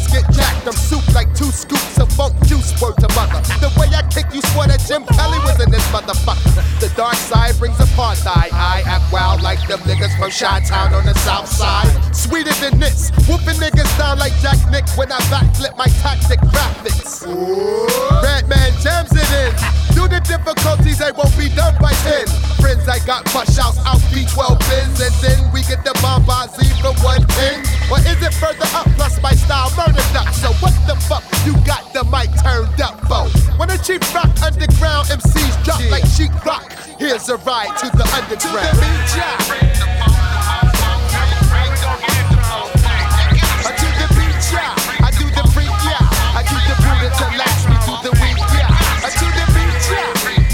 niggas get jacked. I'm soup like 2 scoops of funk juice, word to mother. The way I kick you swore that Jim Kelly was in this motherfucker. The dark side brings apartheid. I act wild like them niggas from Chi-Town on the south side. Sweeter than this, whooping niggas down like Jack Nick when I backflip my tactic graphics. Redman jams it in. Due to difficulties, they won't be done by 10. Friends, I got push outs out B12 bins, and then we get the Bombazi from 110. Or is it further up plus my style murdered up? So what the fuck you got the mic turned up for? When a cheap rock underground MCs drop like sheet rock, here's a ride to the underground. To the beat, yeah. To the beat, yeah. I do the freak, yeah. I do the Buddha to last me through the week, yeah. To the beat, yeah.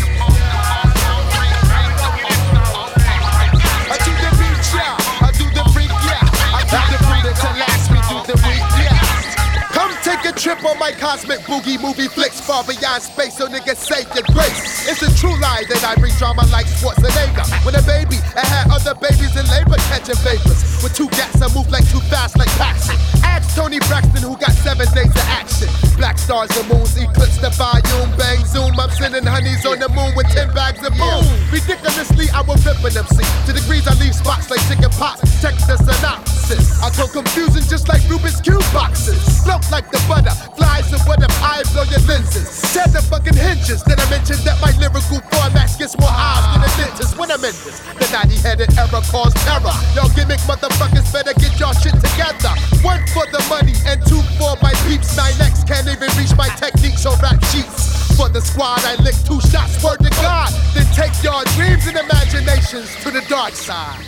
To the beat, yeah. I do the freak, yeah. I do the Buddha to last me through the week, yeah. Come take a trip on my cosmic boogie movie flicks far beyond space, so niggas save your grace. It's a true lie that I bring drama like Schwarzenegger. When a baby, I had other babies in labor catching vapors. With 2 gats, I move like too fast like Paxton. Ask Tony Braxton who got 7 days of action. Black stars and moons eclipse the volume. Bang zoom, I'm sending honeys on the moon with 10 bags of boom. Ridiculously, I will rip an MC. To degrees I leave spots like chicken pox. Check the synopsis. I go confusing just like Rubik's Cube boxes. Float like the butter, flies and what if I blow your lenses? Tear the fucking hinges. Then I mentioned that my lyrical formats gets more eyes than a dentist. When I'm in this, the naughty-headed error caused terror. Y'all gimmick motherfuckers better get y'all shit together. 1 for the money and 2 for my peeps. 9X can't even reach my techniques on rap sheets. For the squad, I lick 2 shots, word to God. Then take your dreams and imaginations to the dark side.